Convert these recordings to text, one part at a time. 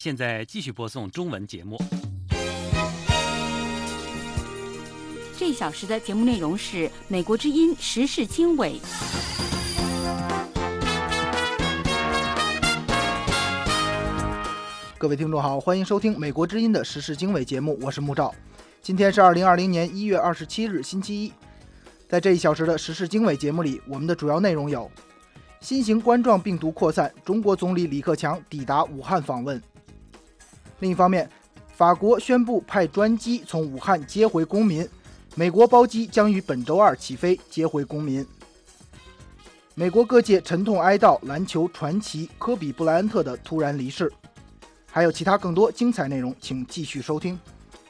现在继续播送中文节目。 这一小时的节目内容是美国之音时事经纬。 各位听众好，欢迎收听美国之音的时事经纬节目，我是穆照。今天是2020年1月27日星期一。在这一小时的时事经纬节目里，我们的主要内容有：新型冠状病毒扩散，中国总理李克强抵达武汉访问。另一方面，法国宣布派专机从武汉接回公民，美国包机将于本周二起飞，接回公民。美国各界沉痛哀悼篮球传奇科比·布莱恩特的突然离世。还有其他更多精彩内容，请继续收听。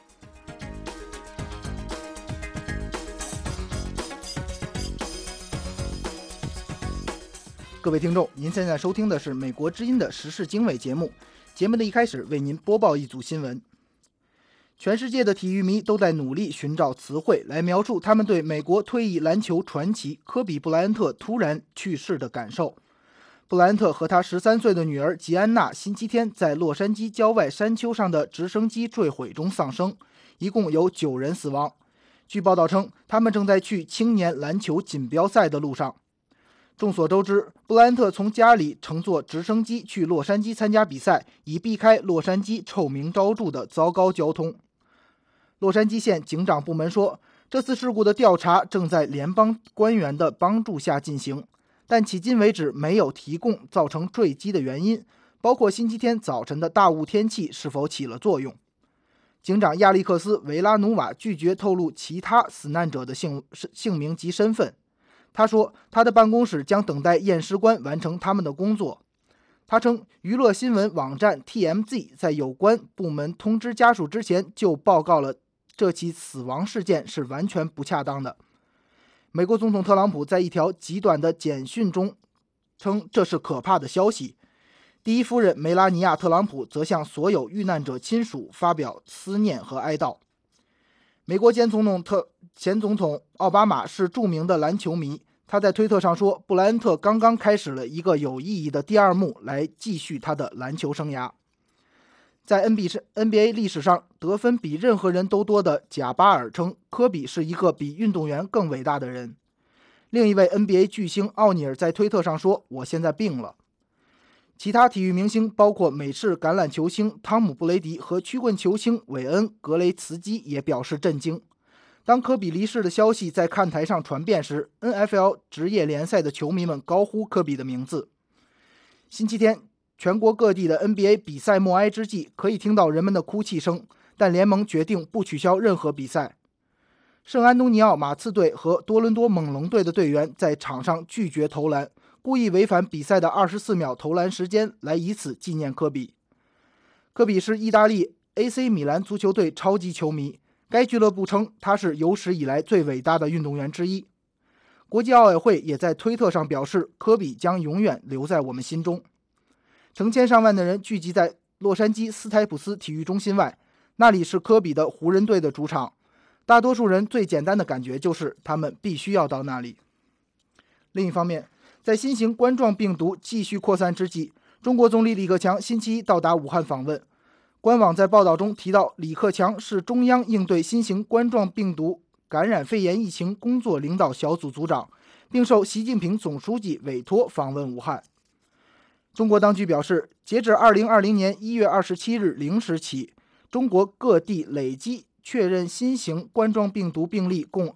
各位听众，您现在收听的是美国之音的时事经纬节目。节目的一开始，为您播报一组新闻。全世界的体育迷都在努力寻找词汇来描述他们对美国退役篮球传奇科比·布莱恩特突然去世的感受。布莱恩特和他13岁的女儿吉安娜星期天在洛杉矶郊外山丘上的直升机坠毁中丧生，一共有9人死亡。据报道称，他们正在去青年篮球锦标赛的路上。众所周知，布莱恩特从家里乘坐直升机去洛杉矶参加比赛，以避开洛杉矶臭名昭著的糟糕交通。洛杉矶县警长部门说，这次事故的调查正在联邦官员的帮助下进行，但迄今为止没有提供造成坠机的原因，包括星期天早晨的大雾天气是否起了作用。警长亚历克斯·维拉努瓦拒绝透露其他死难者的姓名及身份。他说，他的办公室将等待验尸官完成他们的工作。他称，娱乐新闻网站 TMZ 在有关部门通知家属之前就报告了这起死亡事件是完全不恰当的。美国总统特朗普在一条极短的简讯中称这是可怕的消息。第一夫人梅拉尼亚·特朗普则向所有遇难者亲属发表思念和哀悼。美国前总统奥巴马是著名的篮球迷，他在推特上说，布莱恩特刚刚开始了一个有意义的第二幕来继续他的篮球生涯。在 NBA 历史上得分比任何人都多的贾巴尔称，科比是一个比运动员更伟大的人。另一位 NBA 巨星奥尼尔在推特上说，我现在病了。其他体育明星包括美式橄榄球星汤姆·布雷迪和曲棍球星韦恩·格雷茨基也表示震惊。当科比离世的消息在看台上传遍时， NFL 职业联赛的球迷们高呼科比的名字。星期天，全国各地的 NBA 比赛默哀之际，可以听到人们的哭泣声，但联盟决定不取消任何比赛。圣安东尼奥马刺队和多伦多猛龙队的队员在场上拒绝投篮，故意违反比赛的24秒投篮时间，来以此纪念科比。科比是意大利 AC 米兰足球队超级球迷，该俱乐部称他是有史以来最伟大的运动员之一。国际奥委会也在推特上表示，科比将永远留在我们心中。成千上万的人聚集在洛杉矶斯台普斯体育中心外，那里是科比的湖人队的主场。大多数人最简单的感觉就是他们必须要到那里。另一方面，在新型冠状病毒继续扩散之际，中国总理李克强星期一到达武汉访问。官网在报道中提到，李克强是中央应对新型冠状病毒感染肺炎疫情工作领导小组组长，并受习近平总书记委托访问武汉。中国当局表示，截至2020年1月27日0时起，中国各地累计确认新型冠状病毒病例共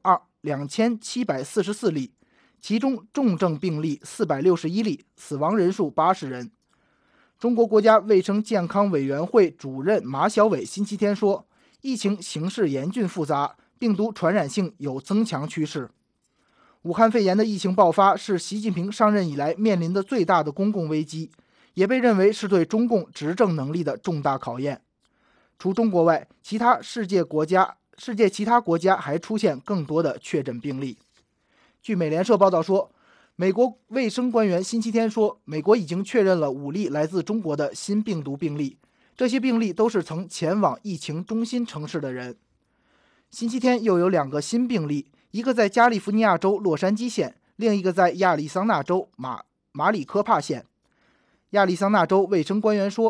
2744例，其中重症病例461例，死亡人数80人。中国国家卫生健康委员会主任马晓伟星期天说，疫情形势严峻复杂，病毒传染性有增强趋势。武汉肺炎的疫情爆发是习近平上任以来面临的最大的公共危机，也被认为是对中共执政能力的重大考验。除中国外，世界其他国家还出现更多的确诊病例。据美联社报道说，美国卫生官员星期天说，美国已经确认了5例来自中国的新病毒病例，这些病例都是曾前往疫情中心城市的人。星期天又有2个新病例，一个在加利福尼亚州洛杉矶县，另一个在亚利桑那州马里科帕县。亚利桑那州卫生官员说，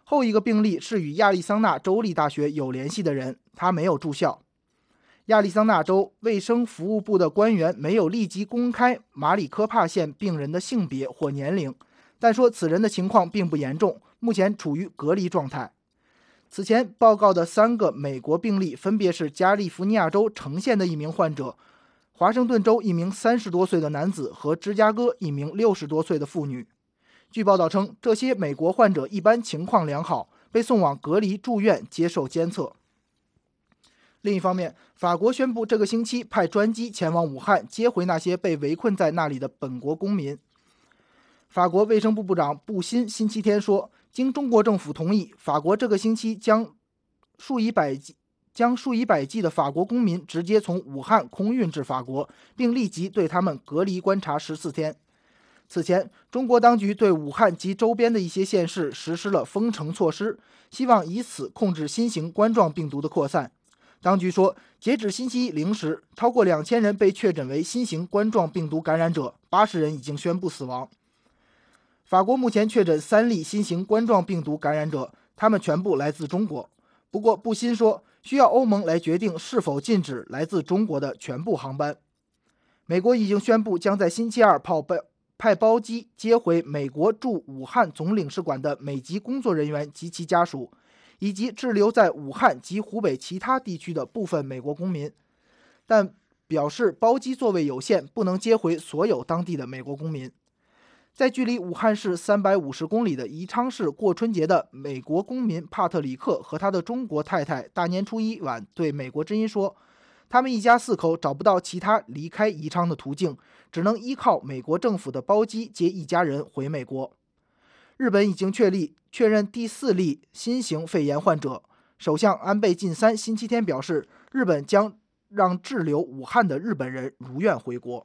后一个病例是与亚利桑那州立大学有联系的人，他没有住校。亚利桑那州卫生服务部的官员没有立即公开马里科帕县病人的性别或年龄，但说此人的情况并不严重，目前处于隔离状态。此前报告的3个美国病例分别是加利福尼亚州橙县的一名患者、华盛顿州一名30多岁的男子和芝加哥一名60多岁的妇女。据报道称，这些美国患者一般情况良好，被送往隔离住院接受监测。另一方面，法国宣布这个星期派专机前往武汉接回那些被围困在那里的本国公民。法国卫生部部长布辛星期天说，经中国政府同意，法国这个星期将数以百计的法国公民直接从武汉空运至法国，并立即对他们隔离观察14天。此前，中国当局对武汉及周边的一些县市实施了封城措施，希望以此控制新型冠状病毒的扩散。当局说，截止星期一0时，超过2000人被确诊为新型冠状病毒感染者，80人已经宣布死亡。法国目前确诊3例新型冠状病毒感染者，他们全部来自中国。不过，布辛说，需要欧盟来决定是否禁止来自中国的全部航班。美国已经宣布将在星期二派包机接回美国驻武汉总领事馆的美籍工作人员及其家属，以及滞留在武汉及湖北其他地区的部分美国公民，但表示包机座位有限，不能接回所有当地的美国公民。在距离武汉市350公里的宜昌市过春节的美国公民帕特里克和他的中国太太大年初一晚对美国之音说，他们一家4口找不到其他离开宜昌的途径，只能依靠美国政府的包机接一家人回美国。日本已经确认第4例新型肺炎患者，首相安倍晋三星期天表示，日本将让滞留武汉的日本人如愿回国。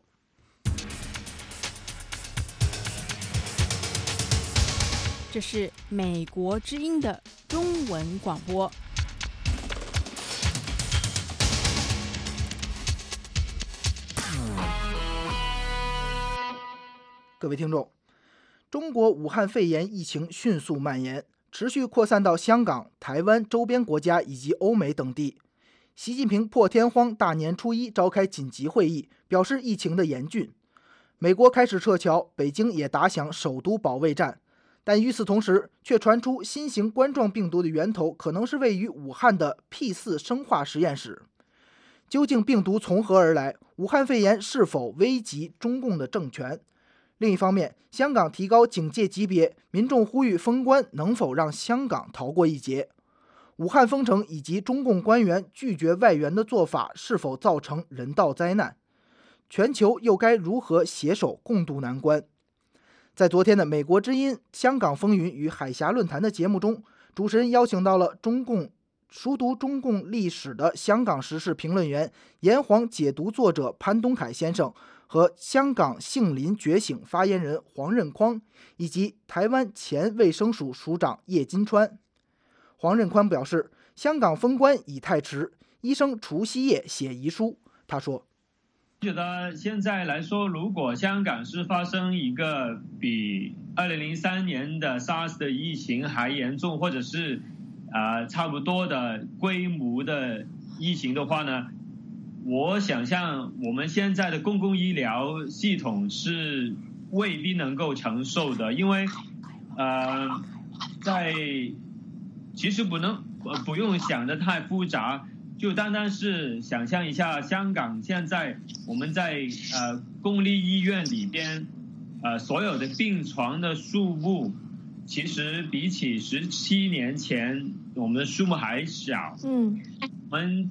这是美国之音的中文广播。 各位听众，中国武汉肺炎疫情迅速蔓延，持续扩散到香港、台湾周边国家以及欧美等地。习近平破天荒大年初一召开紧急会议，表示疫情的严峻。美国开始撤侨，北京也打响首都保卫战。但与此同时，却传出新型冠状病毒的源头可能是位于武汉的 P4 生化实验室。究竟病毒从何而来？武汉肺炎是否危及中共的政权？另一方面，香港提高警戒级别，民众呼吁封关能否让香港逃过一劫？武汉封城以及中共官员拒绝外援的做法是否造成人道灾难？全球又该如何携手共度难关？在昨天的美国之音香港风云与海峡论坛的节目中，主持人邀请到了熟读中共历史的香港时事评论员、炎黄解读作者潘东凯先生和香港杏林觉醒发言人黄任匡，以及台湾前卫生署署长叶金川。黄任匡表示，香港封关已太迟，医生除夕夜写遗书。他说， 觉得现在来说，如果香港是发生一个比2003年的 SARS 的疫情还严重，或者是差不多的规模的疫情的话呢，我想象我们现在的公共医疗系统是未必能够承受的，因为其实不用想得太复杂。就单单是想象一下，香港现在我们在公立医院里边，所有的病床的数目，其实比起17年前，我们的数目还小。我们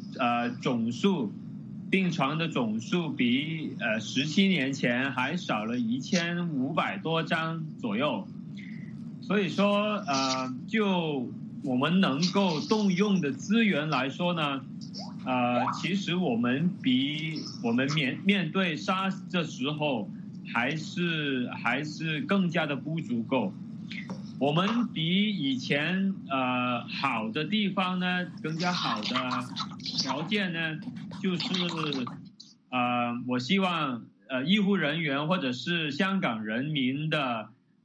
病床的总数比17年前还少了1500多张左右。所以说，就我们能够动用的资源来说呢，其实我们比我们面对 SARS 的时候还是更加的不足够。我们比以前好的地方呢，更加好的条件呢，就是我希望医护人员或者是香港人民的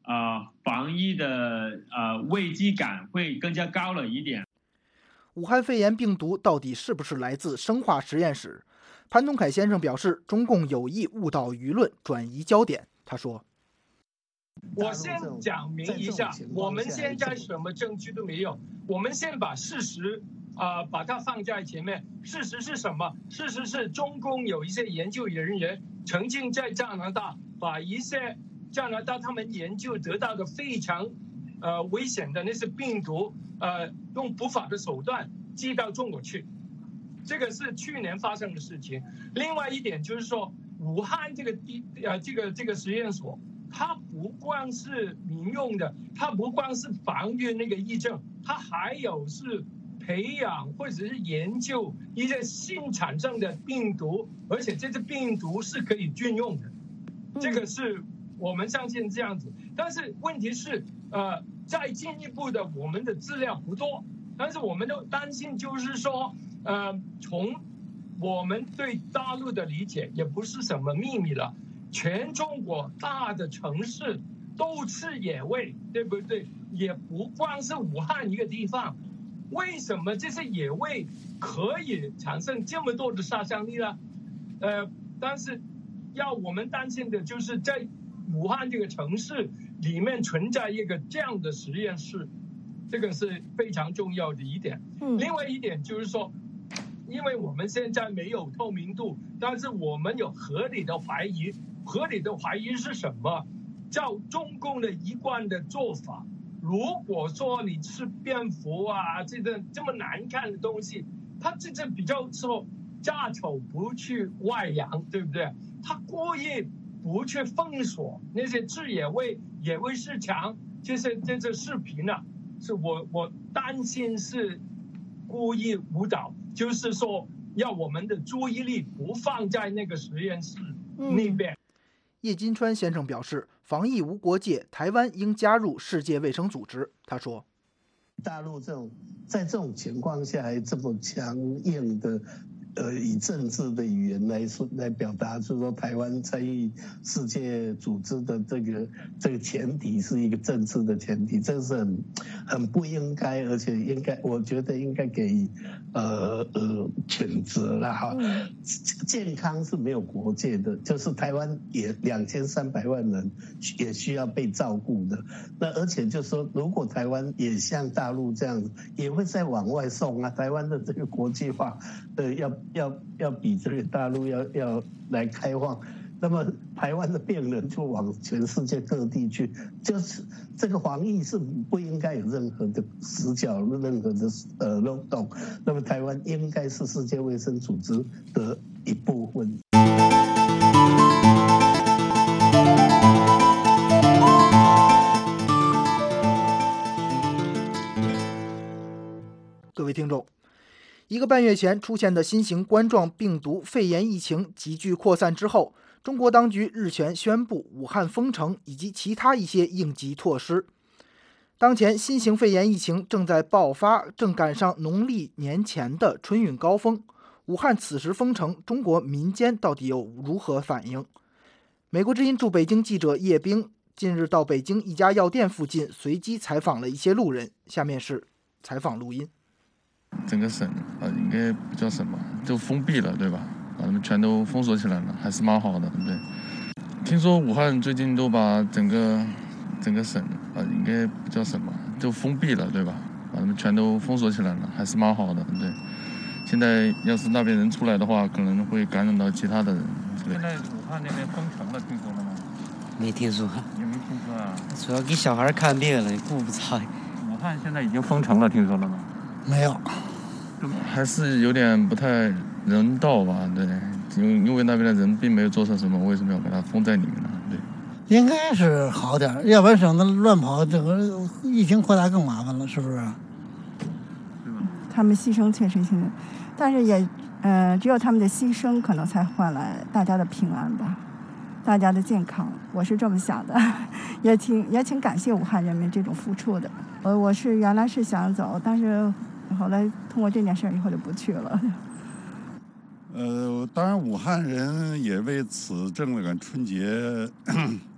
防疫的危机感会更加高了一点。 武汉肺炎病毒到底是不是来自生化实验室？潘东凯先生表示，中共有意误导舆论，转移焦点。他说：“ 我先讲明一下，我们现在什么证据都没有，我们先把事实把它放在前面。事实是什么？事实是中共有一些研究人员曾经在加拿大把一些加拿大他们研究得到的非常危险的那些病毒用不法的手段寄到中国去。这个是去年发生的事情。另外一点就是说，武汉这个实验所，它不光是民用的，它不光是防御那个疫症，它还有是培养或者是研究一些新产生的病毒，而且这些病毒是可以军用的。这个是我们相信这样子。但是问题是，再进一步的，我们的资料不多，但是我们都担心，就是说，从我们对大陆的理解也不是什么秘密了，全中国大的城市都吃野味，对不对？也不光是武汉一个地方，为什么这些野味可以产生这么多的杀伤力呢？但是要我们担心的就是在武汉这个城市里面存在一个这样的实验室，这个是非常重要的一点。另外一点就是说，因为我们现在没有透明度，但是我们有合理的怀疑。合理的怀疑是什么？照中共的一贯的做法，如果说你吃蝙蝠啊，这么难看的东西，他这比较说家丑不去外扬，对不对？他故意不去封锁那些吃野味市场这些视频啊，是我担心是故意误导，就是说要我们的注意力不放在那个实验室那边。 叶金川先生表示，防疫无国界，台湾应加入世界卫生组织。他说：“ 大陆在这种情况下还这么强硬的。”以政治的语言来表达，就是说台湾参与世界组织的这个前提是一个政治的前提，这是很不应该，而且我觉得应该给予谴责啦哈。健康是没有国界的，就是台湾也2300万人也需要被照顾的。那而且就是说，如果台湾也像大陆这样子，也会再往外送啊。台湾的这个国际化要比这个大陆要来开放，那么台湾的病人就往全世界各地去，就是这个防疫是不应该有任何的死角、任何的漏洞。那么台湾应该是世界卫生组织的一部分。 各位听众。1个半月前出现的新型冠状病毒肺炎疫情急剧扩散之后，中国当局日前宣布武汉封城以及其他一些应急措施。当前新型肺炎疫情正在爆发，正赶上农历年前的春运高峰。武汉此时封城，中国民间到底又如何反应？美国之音驻北京记者叶冰近日到北京一家药店附近随机采访了一些路人，下面是采访录音。 整个省应该不叫省吧，就封闭了，对吧？把他们全都封锁起来了，还是蛮好的，对不对？听说武汉最近都把整个省应该不叫省吧，就封闭了，对吧？把他们全都封锁起来了，还是蛮好的，对不对？现在要是那边人出来的话，可能会感染到其他的人。现在武汉那边封城了，听说了吗？ 没听说。 也没听说啊？ 主要给小孩看病了，顾不着。 武汉现在已经封城了，听说了吗？ 没有， 还是有点不太人道吧？对，因为那边的人并没有做错什么，为什么要把它封在里面呢？对， 应该是好点，要不然省得乱跑，这个疫情扩大更麻烦了，是不是？ 对吧？ 他们牺牲确实性的，但是也只有他们的牺牲，可能才换来大家的平安吧，大家的健康，我是这么想的，也挺感谢武汉人民这种付出的。我原来是想走，但是后来通过这件事以后就不去了。 当然武汉人也为此挣了个春节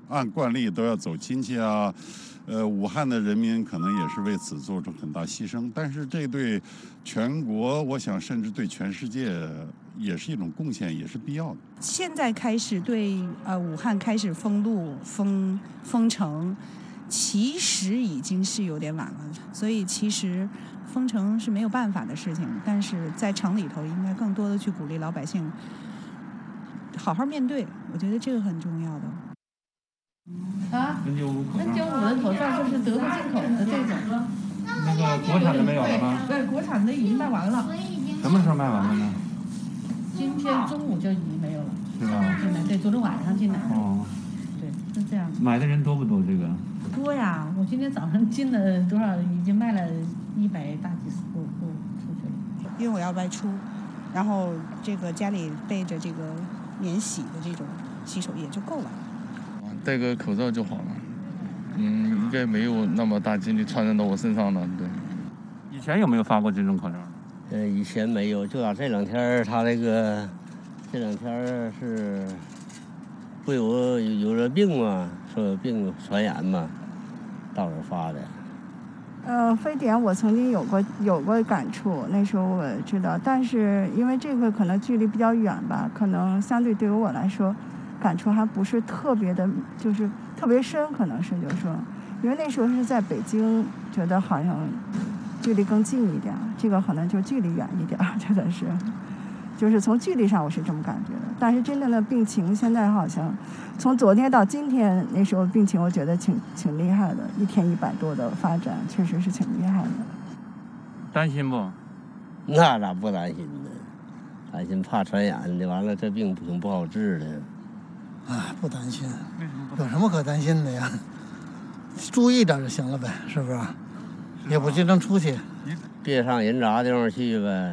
按惯例都要走亲戚啊。武汉的人民可能也是为此做出很大牺牲，但是这对全国，我想甚至对全世界也是一种贡献，也是必要的。 现在开始对武汉开始封路、封城，其实已经是有点晚了，所以其实封城是没有办法的事情，但是在城里头应该更多的去鼓励老百姓好好面对，我觉得这个很重要的。 啊，N95的口罩就是德国进口的这种。 那个国产的没有了吗？ 对，国产的已经卖完了。 什么时候卖完了呢？ 今天中午就已经没有了。 是吧？ 进来，对，昨天晚上进来。 哦。 对，是这样。 买的人多不多？这个？ 多呀！我今天早上进了多少？已经卖了100大几十部出去了。 因为我要外出，然后这个家里备着这个免洗的这种洗手液就够了。 戴个口罩就好了，应该没有那么大几率传染到我身上了。对， 以前有没有发过这种口罩？ 以前没有，就打这两天，他这两天是不有这病嘛，说有病传染嘛，到时候发的。 非典我曾经有过感触，那时候我知道，但是因为这个可能距离比较远吧，可能相对对于我来说。感触还不是特别的，就是特别深，可能是就是说，因为那时候是在北京，觉得好像距离更近一点，这个可能就距离远一点，真的是，就是从距离上我是这么感觉的。但是真正的病情现在好像，从昨天到今天，那时候病情我觉得挺厉害的，一天100多的发展，确实是挺厉害的。 担心不？ 那咋不担心呢？担心怕传染的，完了这病挺不好治的。 不担心，有什么可担心的呀？注意点就行了呗，是不是？也不经常出去， 别上人杂地方去呗。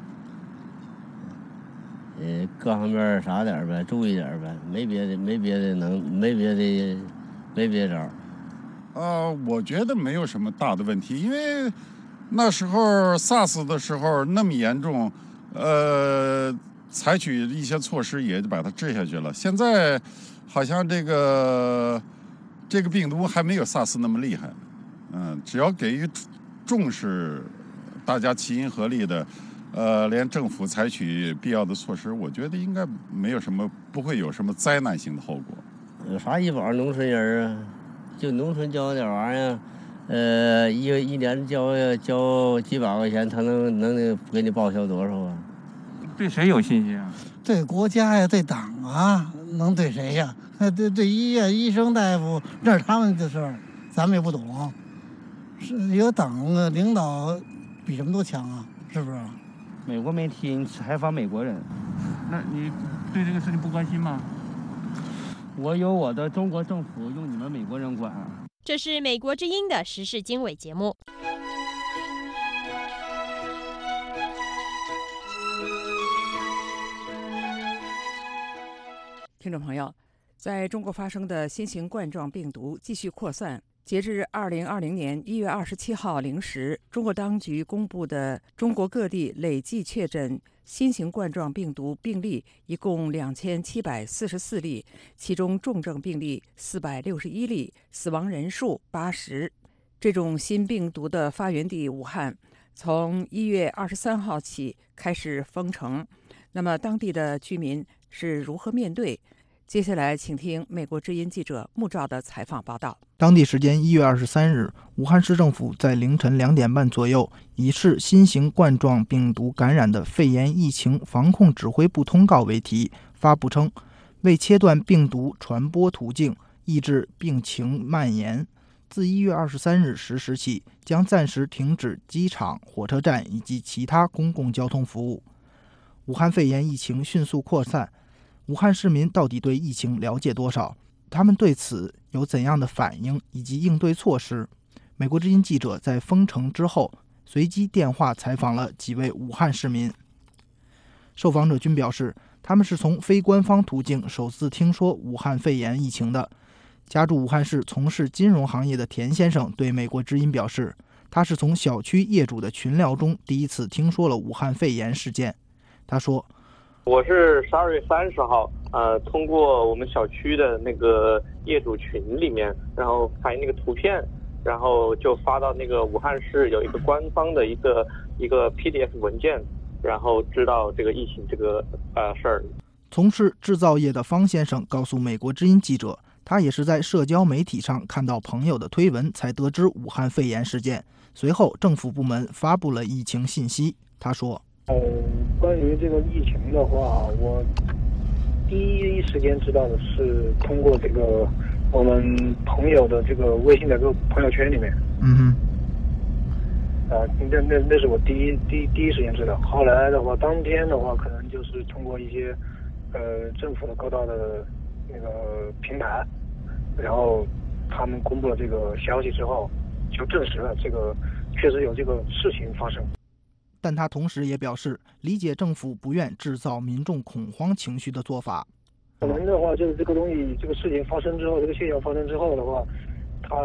各方面啥点呗，注意点呗，没别的招。 我觉得没有什么大的问题，因为那时候 SARS 的时候那么严重，采取一些措施也把它治下去了。现在好像这个病毒还没有 SARS 那么厉害，只要给予重视，大家齐心合力的，连政府采取必要的措施，我觉得应该不会有什么灾难性的后果。 有啥医保农村人啊？就农村交点玩意儿，一年交几百块钱，他能给你报销多少啊？ 对谁有信心啊？ 对国家呀，对党啊，能对谁呀？对医院、医生、大夫，这是他们的事儿，咱们也不懂。是有党领导，比什么都强啊，是不是？ 美国媒体采访美国人，那你对这个事情不关心吗？我有我的中国政府，用你们美国人管。 这是美国之音的时事经纬节目。 听众朋友，在中国发生的新型冠状病毒继续扩散。截至2020年1月27号0时，中国当局公布的中国各地累计确诊新型冠状病毒病例一共2744例，其中重症病例461例，死亡人数80。这种新病毒的发源地武汉，从1月23号起开始封城。那么当地的居民是如何面对？接下来请听美国之音记者穆照的采访报道。 当地时间1月23日，武汉市政府在凌晨2点半左右，以市新型冠状病毒感染的肺炎疫情防控指挥部通告为题，发布称，为切断病毒传播途径，抑制病情蔓延，自1月23日10时起，将暂时停止机场、火车站以及其他公共交通服务。武汉肺炎疫情迅速扩散，武汉市民到底对疫情了解多少？他们对此有怎样的反应以及应对措施？美国之音记者在封城之后，随机电话采访了几位武汉市民。受访者均表示，他们是从非官方途径首次听说武汉肺炎疫情的。家住武汉市从事金融行业的田先生对美国之音表示，他是从小区业主的群聊中第一次听说了武汉肺炎事件。他说， 我是12月30号，通过我们小区的那个业主群里面，然后拍那个图片，然后就发到那个武汉市有一个官方的一个 PDF 文件，然后知道这个疫情这个事儿。 从事制造业的方先生告诉美国之音记者，他也是在社交媒体上看到朋友的推文才得知武汉肺炎事件，随后政府部门发布了疫情信息。他说， 关于这个疫情的话，我第一时间知道的是通过这个我们朋友的这个微信的这个朋友圈里面。那是我第一时间知道。后来的话，当天的话，可能就是通过一些政府的各大的那个平台，然后他们公布了这个消息之后，就证实了这个确实有这个事情发生。 但他同时也表示，理解政府不愿制造民众恐慌情绪的做法。 可能的话，就是这个东西，这个事情发生之后，这个现象发生之后的话，他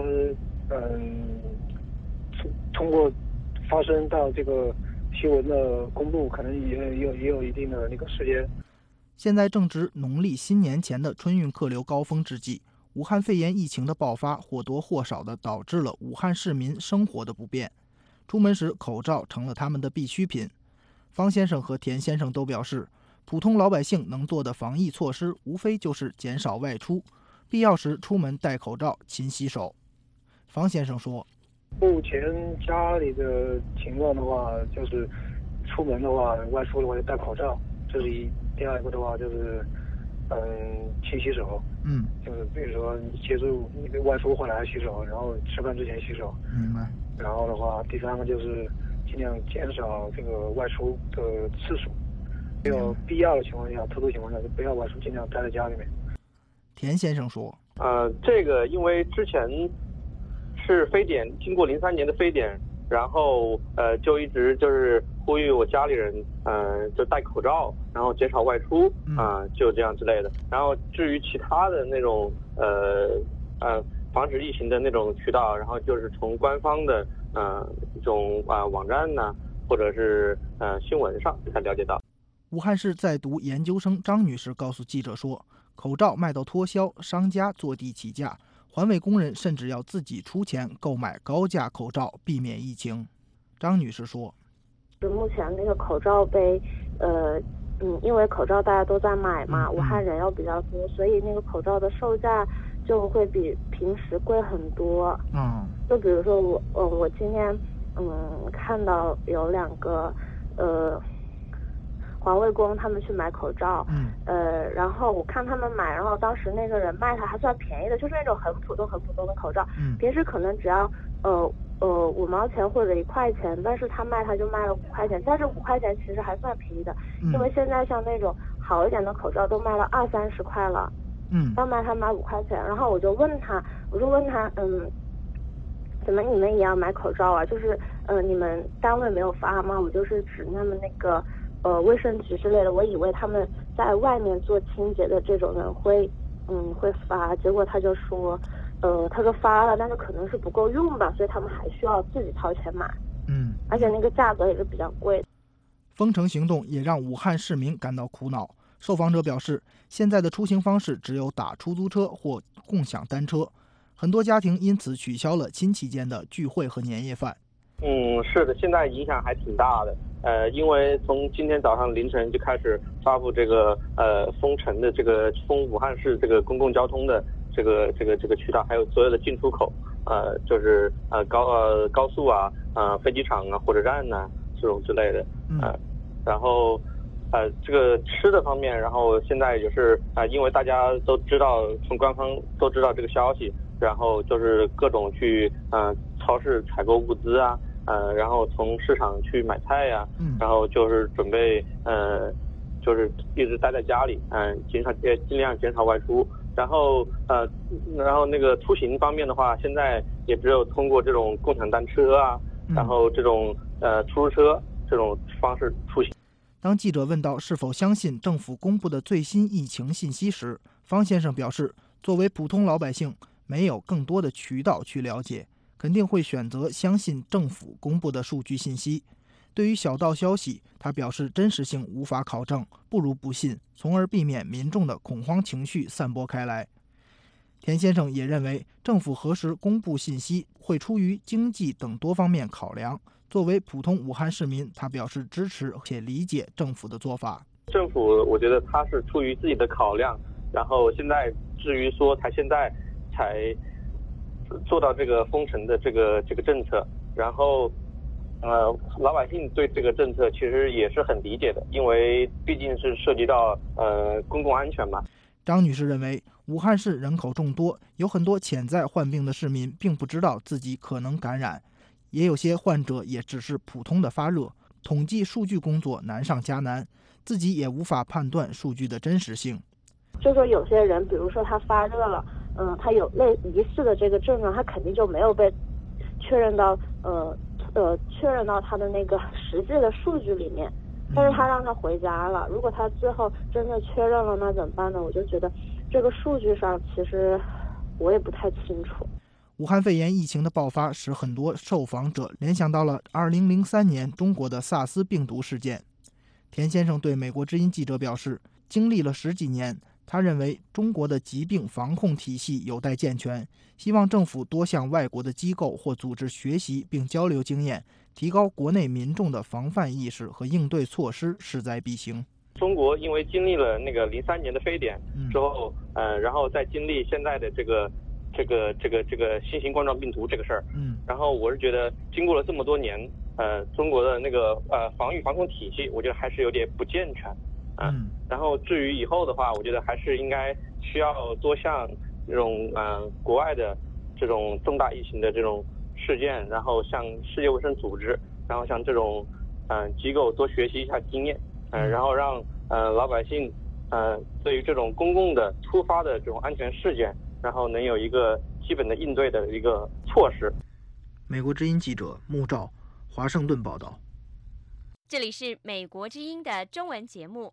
通过发生到这个新闻的公布，可能也有一定的那个时间。 现在正值农历新年前的春运客流高峰之际，武汉肺炎疫情的爆发或多或少地导致了武汉市民生活的不便。出门时，口罩成了他们的必需品。方先生和田先生都表示，普通老百姓能做的防疫措施，无非就是减少外出，必要时出门戴口罩、勤洗手。方先生说， 目前家里的情况的话，就是出门的话，外出的话就戴口罩，这是一。第二个的话就是，勤洗手。就是比如说你接触你外出回来洗手，然后吃饭之前洗手。 明白。 然后的话，第三个就是尽量减少这个外出的次数，没有必要的情况下，特殊情况下就不要外出，尽量待在家里面。 田先生说， 这个因为之前是非典，经过03年的非典，然后就一直就是呼吁我家里人就戴口罩，然后减少外出就这样之类的。然后至于其他的那种防止疫情的那种渠道，然后就是从官方的一种网站呢，或者是新闻上才了解到。 武汉市在读研究生张女士告诉记者说，口罩卖到脱销，商家坐地起价，环卫工人甚至要自己出钱购买高价口罩，避免疫情。张女士说， 目前那个口罩被因为口罩大家都在买嘛，武汉人又比较多，所以那个口罩的售价就会比平时贵很多。就比如说我今天看到有2个环卫工他们去买口罩，然后我看他们买，然后当时那个人卖他还算便宜的，就是那种很普通的口罩，平时可能只要5毛钱或者1块钱，但是他卖他就卖了5块钱，但是5块钱其实还算便宜的，因为现在像那种好一点的口罩都卖了20-30块了，要卖他买5块钱，然后我就问他，怎么你们也要买口罩啊？就是你们单位没有发吗？我就是指他们那个卫生局之类的，我以为他们在外面做清洁的这种人会发，结果他就说他说发了，但是可能是不够用吧，所以他们还需要自己掏钱买。而且那个价格也是比较贵。 封城行动也让武汉市民感到苦恼。受访者表示，现在的出行方式只有打出租车或共享单车，很多家庭因此取消了亲戚间的聚会和年夜饭。 是的，现在影响还挺大的。因为从今天早上凌晨就开始发布这个封城的这个封武汉市这个公共交通的这个渠道，还有所有的进出口，就是高速啊，飞机场啊，火车站呐，这种之类的。然后这个吃的方面，然后现在也是因为大家都知道，从官方都知道这个消息，然后就是各种去超市采购物资啊，然后从市场去买菜呀，然后就是准备就是一直待在家里，尽量减少外出。然后那个出行方面的话，现在也只有通过这种共享单车啊，然后这种出租车这种方式出行。 当记者问到是否相信政府公布的最新疫情信息时，方先生表示，作为普通老百姓，没有更多的渠道去了解，肯定会选择相信政府公布的数据信息。 对于小道消息，他表示真实性无法考证，不如不信，从而避免民众的恐慌情绪散播开来。田先生也认为，政府何时公布信息会出于经济等多方面考量。作为普通武汉市民，他表示支持且理解政府的做法。 政府我觉得他是出于自己的考量，然后现在至于说他现在才做到这个封城的这个政策，然后老百姓对这个政策其实也是很理解的，因为毕竟是涉及到公共安全嘛。 张女士认为，武汉市人口众多，有很多潜在患病的市民并不知道自己可能感染，也有些患者也只是普通的发热，统计数据工作难上加难，自己也无法判断数据的真实性。 就说有些人，比如说他发热了，他有疑似的这个症状，他肯定就没有被确认到他的那个实际的数据里面。但是他让他回家了，如果他最后真的确认了，那怎么办呢？我就觉得这个数据上其实我也不太清楚。 武汉肺炎疫情的爆发使很多受访者联想到了2003年中国的萨斯病毒事件。田先生对美国之音记者表示，经历了10几年，他认为中国的疾病防控体系有待健全，希望政府多向外国的机构或组织学习并交流经验，提高国内民众的防范意识和应对措施，势在必行。 中国因为经历了那个03年的非典之后，然后再经历现在的这个新型冠状病毒这个事儿，然后我是觉得经过了这么多年，中国的那个防控体系，我觉得还是有点不健全。然后至于以后的话，我觉得还是应该需要多向这种国外的这种重大疫情的这种事件，然后向世界卫生组织，然后向这种机构多学习一下经验，然后让老百姓对于这种公共的突发的这种安全事件，然后能有一个基本的应对的一个措施。 美国之音记者穆照，华盛顿报道。 这里是美国之音的中文节目。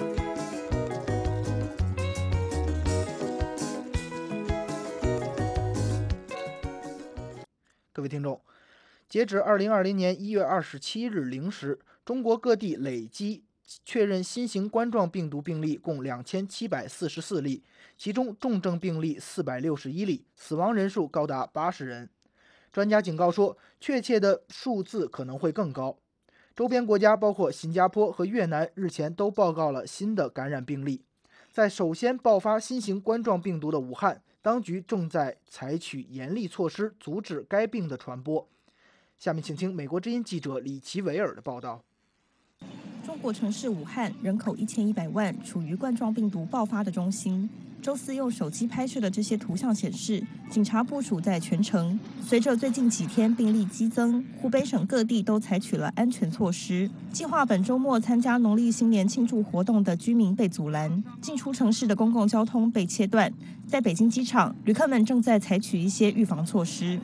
各位听众，截止2020年1月27日0时，中国各地累计确认新型冠状病毒病例共2744例，其中重症病例461例，死亡人数高达80人。专家警告说，确切的数字可能会更高。周边国家包括新加坡和越南日前都报告了新的感染病例。在首先爆发新型冠状病毒的武汉，当局正在采取严厉措施阻止该病的传播。下面请听美国之音记者李奇维尔的报道。 中国城市武汉人口1100万，处于冠状病毒爆发的中心。周四用手机拍摄的这些图像显示，警察部署在全城。随着最近几天病例激增，湖北省各地都采取了安全措施。计划本周末参加农历新年庆祝活动的居民被阻拦，进出城市的公共交通被切断。在北京机场，旅客们正在采取一些预防措施。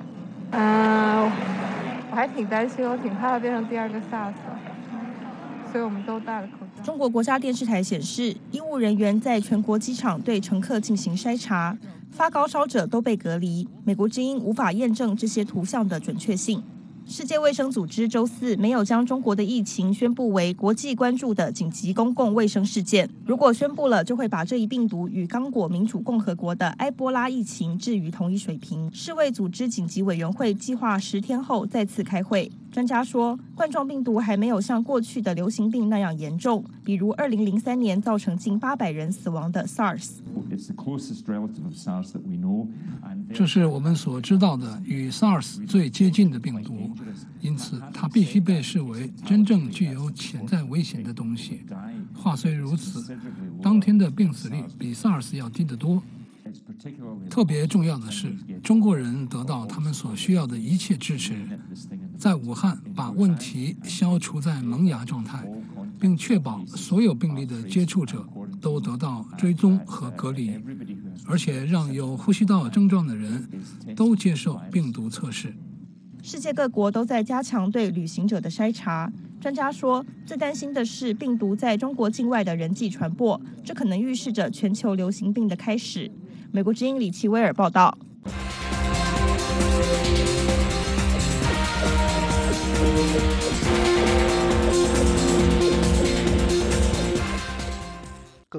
我还挺担心，我挺怕它变成第二个 SARS， 所以我们都戴了口罩。 中国国家电视台显示，医务人员在全国机场对乘客进行筛查，发高烧者都被隔离。美国之音无法验证这些图像的准确性。世界卫生组织周四没有将中国的疫情宣布为国际关注的紧急公共卫生事件。如果宣布了，就会把这一病毒与刚果民主共和国的埃波拉疫情置于同一水平。世卫组织紧急委员会计划10天后再次开会。专家说，冠状病毒还没有像过去的流行病那样严重，比如2003年造成近800人死亡的 SARS。 这是我们所知道的与 SARS 最接近的病毒，因此它必须被视为真正具有潜在危险的东西。话虽如此，当天的病死率比 SARS 要低得多。特别重要的是，中国人得到他们所需要的一切支持，在武汉把问题消除在萌芽状态，并确保所有病例的接触者都得到追踪和隔离，而且让有呼吸道症状的人都接受病毒测试。 世界各国都在加强对旅行者的筛查。专家说，最担心的是病毒在中国境外的人际传播，这可能预示着全球流行病的开始。美国之音李奇威尔报道。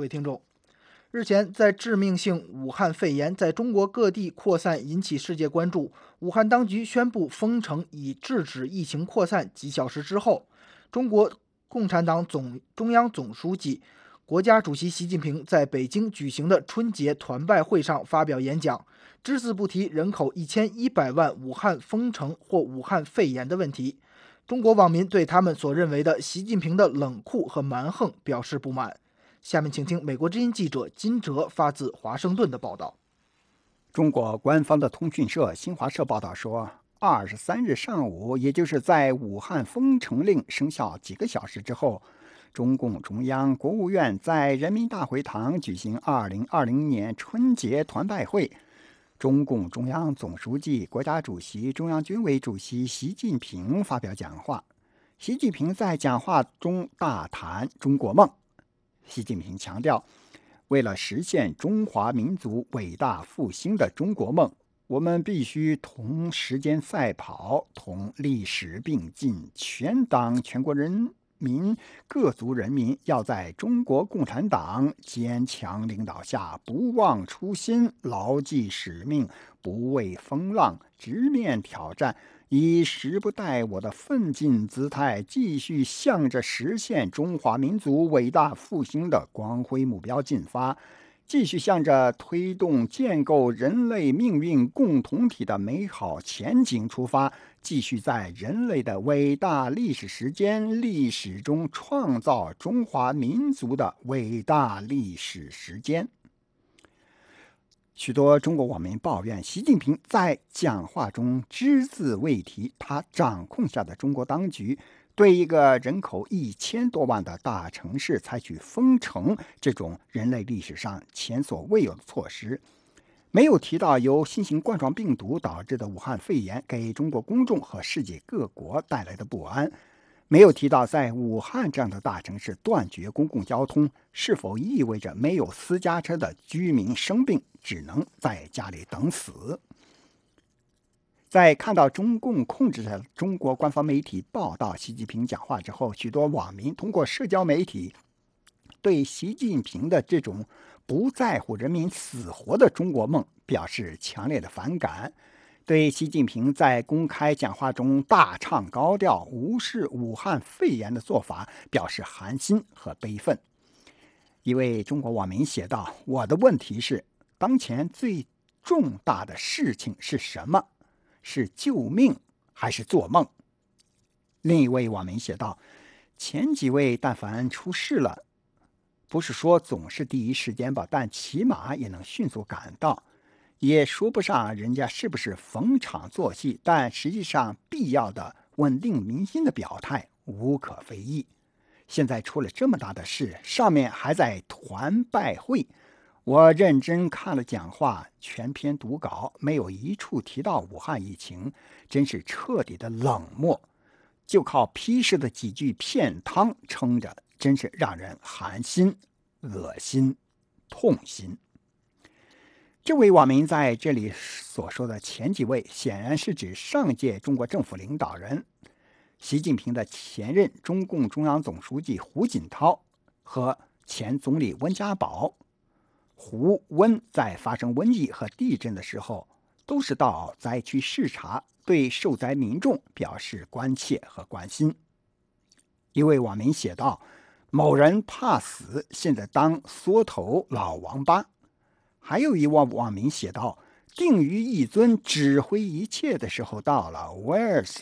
位听众，日前，在致命性武汉肺炎在中国各地扩散引起世界关注，武汉当局宣布封城以制止疫情扩散。几小时之后，中国共产党中央总书记、国家主席习近平在北京举行的春节团拜会上发表演讲，只字不提人口1100万武汉封城或武汉肺炎的问题。中国网民对他们所认为的习近平的冷酷和蛮横表示不满。下面请听美国之音记者金哲发自华盛顿的报道。 中国官方的通讯社新华社报道说，23日上午，也就是在武汉封城令生效几个小时之后，中共中央、国务院在人民大会堂举行2020年春节团拜会。中共中央总书记、国家主席、中央军委主席习近平发表讲话。习近平在讲话中大谈中国梦。习近平强调，为了实现中华民族伟大复兴的中国梦，我们必须同时间赛跑，同历史并进。全党全国人民各族人民要在中国共产党坚强领导下，不忘初心，牢记使命，不畏风浪，直面挑战，以时不待我的奋进姿态，继续向着实现中华民族伟大复兴的光辉目标进发，继续向着推动建构人类命运共同体的美好前景出发，继续在人类的伟大历史中创造中华民族的伟大历史时间。许多中国网民抱怨习近平在讲话中只字未提他掌控下的中国当局对一个人口1000多万的大城市采取封城这种人类历史上前所未有的措施，没有提到由新型冠状病毒导致的武汉肺炎给中国公众和世界各国带来的不安，没有提到在武汉这样的大城市断绝公共交通是否意味着没有私家车的居民生病只能在家里等死。在看到中共控制的中国官方媒体报道习近平讲话之后，许多网民通过社交媒体对习近平的这种不在乎人民死活的中国梦表示强烈的反感，对习近平在公开讲话中大唱高调、无视武汉肺炎的做法表示寒心和悲愤。一位中国网民写道：“我的问题是，当前最重大的事情是什么？是救命还是做梦？”另一位网民写道：“前几位但凡出事了，不是说总是第一时间吧，但起码也能迅速赶到。也说不上人家是不是逢场作戏，但实际上必要的稳定民心的表态无可非议。现在出了这么大的事，上面还在团拜会。我认真看了讲话，全篇读稿，没有一处提到武汉疫情，真是彻底的冷漠，就靠批示的几句片汤撑着，真是让人寒心、恶心、痛心。”这位网民在这里所说的前几位，显然是指上届中国政府领导人习近平的前任中共中央总书记胡锦涛和前总理温家宝。胡温在发生瘟疫和地震的时候，都是到灾区视察，对受灾民众表示关切和关心。一位网民写道：“某人怕死，现在当缩头老王八。”还有一位网民写道：“定于一尊指挥一切的时候到了 ，Where's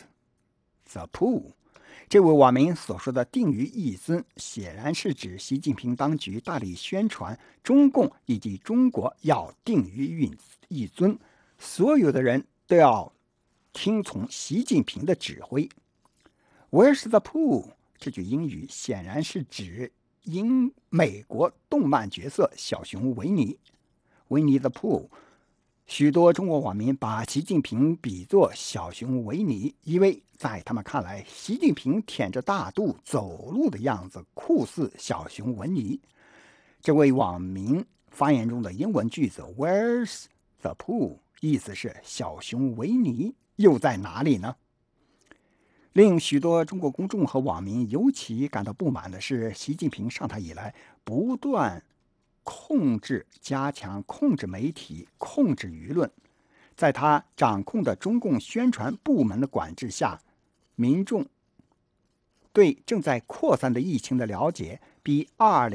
the Pooh？” 这位网民所说的定于一尊，显然是指习近平当局大力宣传中共以及中国要定于一尊，所有的人都要听从习近平的指挥。Where's the Pooh？ 这句英语显然是指美国动漫角色小熊维尼。Winnie the Pooh， 许多中国网民把习近平比作小熊维尼，因为在他们看来，习近平腆着大肚走路的样子酷似小熊维尼。这位网民发言中的英文句子 Where's the Pooh 意思是小熊维尼又在哪里呢？令许多中国公众和网民尤其感到不满的是，习近平上台以来不断加强控制媒体、控制舆论。在他掌控的中共宣传部门的管制下，民众对正在扩散的疫情的了解比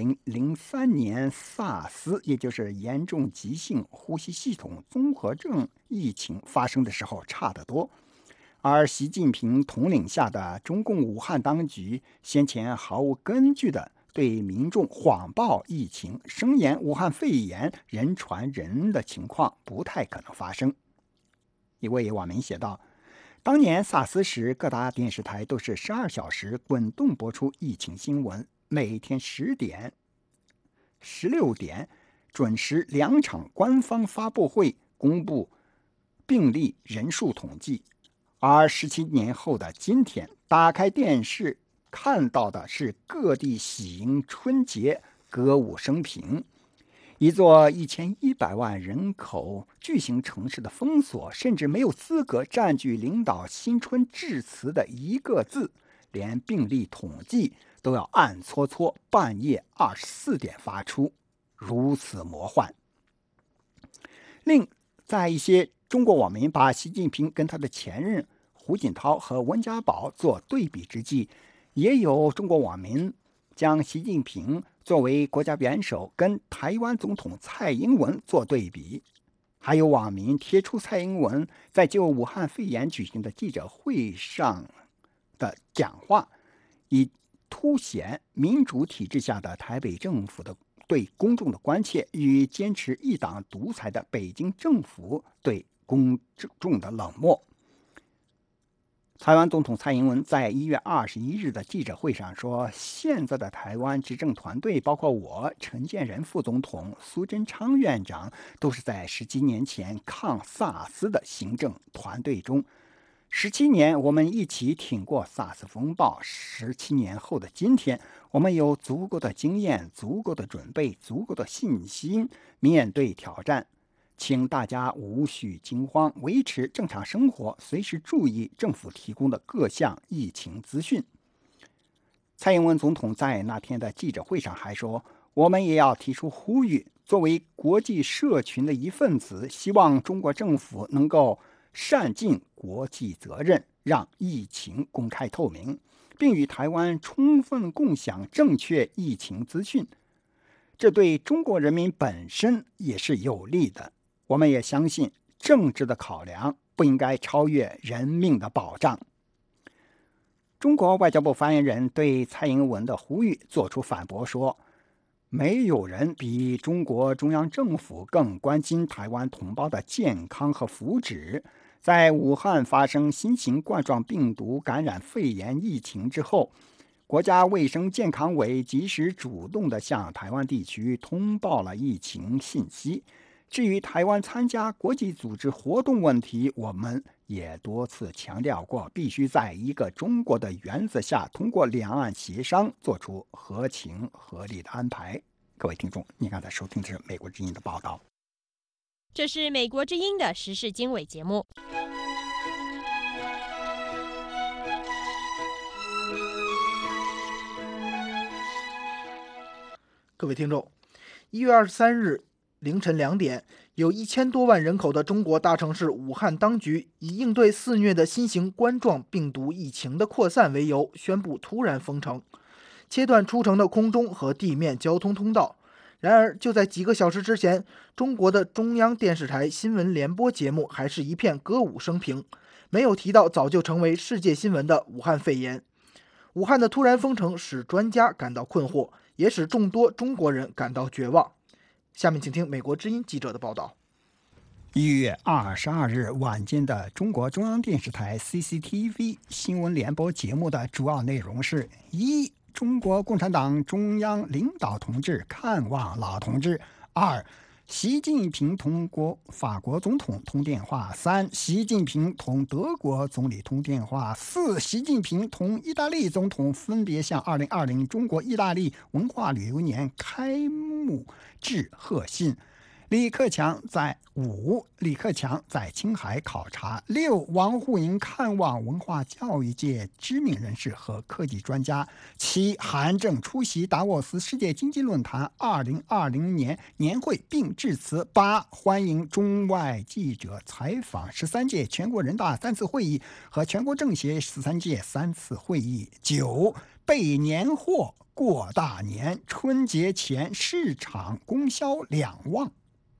2003年 SARS， 也就是严重急性呼吸系统综合症疫情发生的时候差得多。而习近平统领下的中共武汉当局先前毫无根据的对民众谎报疫情，声言武汉肺炎人传人的情况不太可能发生。一位网民写道，当年 SARS 时，各大电视台都是12小时滚动播出疫情新闻，每天10点、16点准时2场官方发布会公布病例人数统计。而17年后的今天，打开电视看到的是各地喜迎春节、歌舞升平。一座1100万人口巨型城市的封锁，甚至没有资格占据领导新春致辞的一个字，连病例统计都要暗搓搓半夜24点发出，如此魔幻。另在一些中国网民把习近平跟他的前任胡锦涛和温家宝做对比之际，也有中国网民将习近平作为国家元首跟台湾总统蔡英文做对比。还有网民贴出蔡英文在就武汉肺炎举行的记者会上的讲话，以凸显民主体制下的台北政府的对公众的关切，与坚持一党独裁的北京政府对公众的冷漠。台湾总统蔡英文在1月21日的记者会上说，现在的台湾执政团队，包括我、陈建仁副总统、苏贞昌院长，都是在17年前抗SARS的行政团队中。17年，我们一起挺过 SARS 风暴。17年后的今天，我们有足够的经验、足够的准备、足够的信心面对挑战。请大家无需惊慌，维持正常生活，随时注意政府提供的各项疫情资讯。蔡英文总统在那天的记者会上还说，我们也要提出呼吁，作为国际社群的一份子，希望中国政府能够善尽国际责任，让疫情公开透明，并与台湾充分共享正确疫情资讯。这对中国人民本身也是有利的。我们也相信，政治的考量不应该超越人命的保障。中国外交部发言人对蔡英文的呼吁作出反驳说，没有人比中国中央政府更关心台湾同胞的健康和福祉。在武汉发生新型冠状病毒感染肺炎疫情之后，国家卫生健康委及时主动地向台湾地区通报了疫情信息。至于台湾参加国际组织活动问题，我们也多次强调过，必须在一个中国的原则下，通过两岸协商做出合情合理的安排。各位听众，你刚才收听的是美国之音的报道。 这是美国之音的时事经纬节目。 各位听众，1月23日凌晨2点，有1000多万人口的中国大城市武汉当局以应对肆虐的新型冠状病毒疫情的扩散为由，宣布突然封城，切断出城的空中和地面交通通道。然而，就在几个小时之前，中国的中央电视台新闻联播节目还是一片歌舞升平，没有提到早就成为世界新闻的武汉肺炎。武汉的突然封城使专家感到困惑，也使众多中国人感到绝望。下面请听美国之音记者的报道。 1月22日晚间的中国中央电视台 CCTV 新闻联播节目的主要内容是：一、中国共产党中央领导同志看望老同志；二、习近平同法国总统通电话；三、习近平同德国总理通电话；四、习近平同意大利总统分别向2020中国意大利文化旅游年开幕致贺信。 李克强在青海考察；6王沪宁看望文化教育界知名人士和科技专家；7韩正出席达沃斯世界经济论坛2020年年会并致辞；8欢迎中外记者采访13届全国人大3次会议和全国政协13届3次会议；9备年货过大年，春节前市场供销两旺。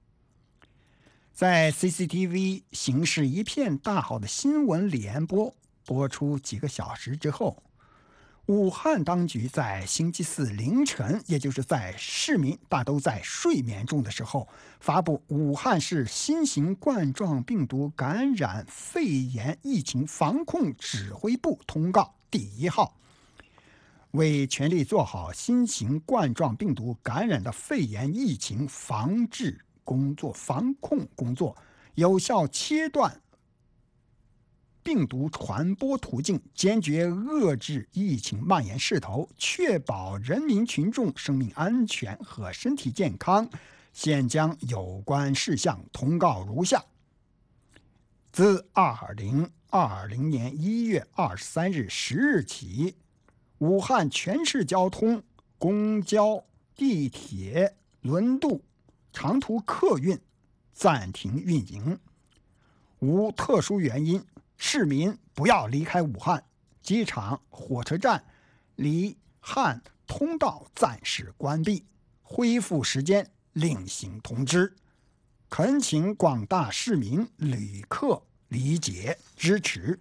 在 CCTV 形势一片大好的新闻联播播出几个小时之后，武汉当局在星期四凌晨，也就是在市民大都在睡眠中的时候，发布武汉市新型冠状病毒感染肺炎疫情防控指挥部通告第1号，为全力做好新型冠状病毒感染的肺炎疫情防控工作，有效切断病毒传播途径，坚决遏制疫情蔓延势头，确保人民群众生命安全和身体健康。现将有关事项通告如下：自2020年1月23日10日起，武汉全市交通、公交、地铁、轮渡、长途客运暂停运营，无特殊原因，市民不要离开武汉。机场、火车站、离汉通道暂时关闭，恢复时间另行通知。恳请广大市民、旅客理解支持。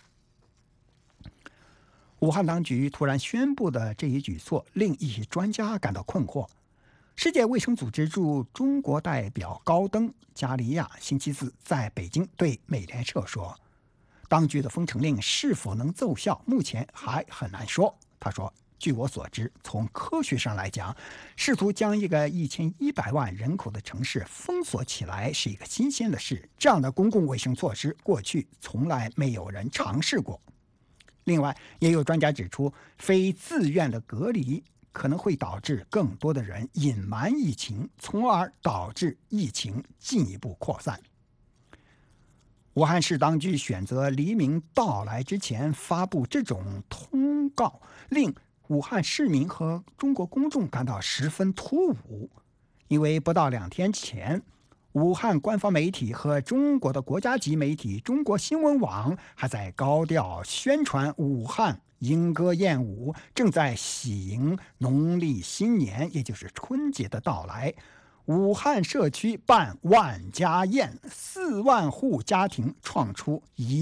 武汉当局突然宣布的这一举措令一些专家感到困惑。世界卫生组织驻中国代表高登·加利亚星期四在北京对美联社说，当局的封城令是否能奏效，目前还很难说。他说，据我所知，从科学上来讲，试图将一个1100万人口的城市封锁起来是一个新鲜的事，这样的公共卫生措施过去从来没有人尝试过。另外，也有专家指出，非自愿的隔离可能会导致更多的人隐瞒疫情，从而导致疫情进一步扩散。武汉市当局选择黎明到来之前发布这种通告，令武汉市民和中国公众感到十分突兀，因为不到2天前，武汉官方媒体和中国的国家级媒体中国新闻网还在高调宣传武汉莺歌燕舞，正在喜迎农历新年，也就是春节的到来。武汉社区办万家宴，4万户家庭创出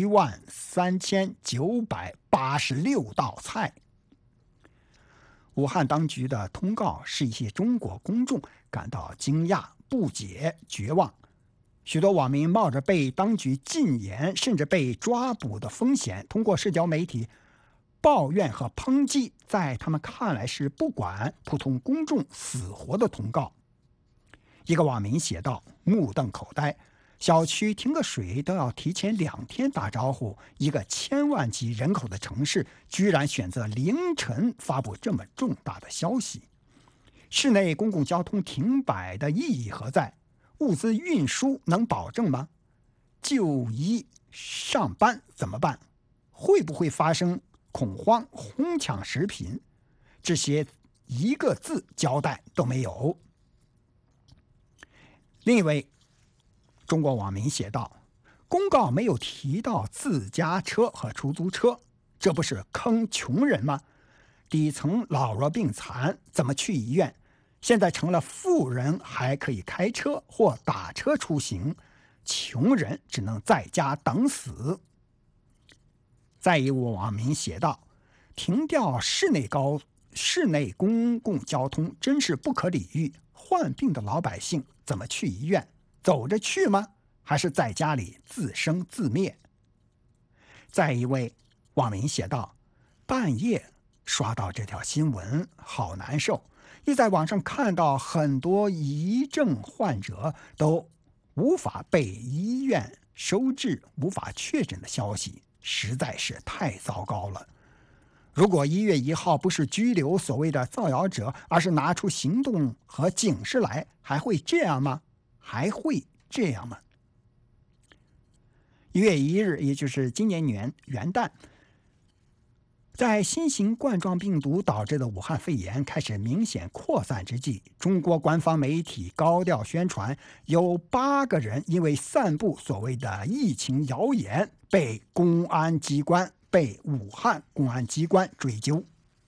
13986道菜。武汉当局的通告使一些中国公众感到惊讶、不解、绝望。许多网民冒着被当局禁言甚至被抓捕的风险，通过社交媒体抱怨和抨击在他们看来是不管普通公众死活的通告。一个网民写道，目瞪口呆，小区停个水都要提前2天打招呼，一个1000万级人口的城市居然选择凌晨发布这么重大的消息。室内公共交通停摆的意义何在？物资运输能保证吗？就医上班怎么办？会不会发生恐慌、哄抢食品？这些一个字交代都没有。另一位中国网民写道，公告没有提到自家车和出租车，这不是坑穷人吗？底层老弱病残怎么去医院？现在成了富人还可以开车或打车出行，穷人只能在家等死。再一位网民写道，停掉室内公共交通真是不可理喻，患病的老百姓怎么去医院？走着去吗？还是在家里自生自灭？再一位网民写道，半夜刷到这条新闻，好难受。一在网上看到很多疑症患者都无法被医院收治、无法确诊的消息，实在是太糟糕了。如果1月1号不是拘留所谓的造谣者，而是拿出行动和警示来，还会这样吗？ 还会这样吗？1月1日，也就是今年元旦，在新型冠状病毒导致的武汉肺炎开始明显扩散之际，中国官方媒体高调宣传，有8个人因为散布所谓的疫情谣言被武汉公安机关追究。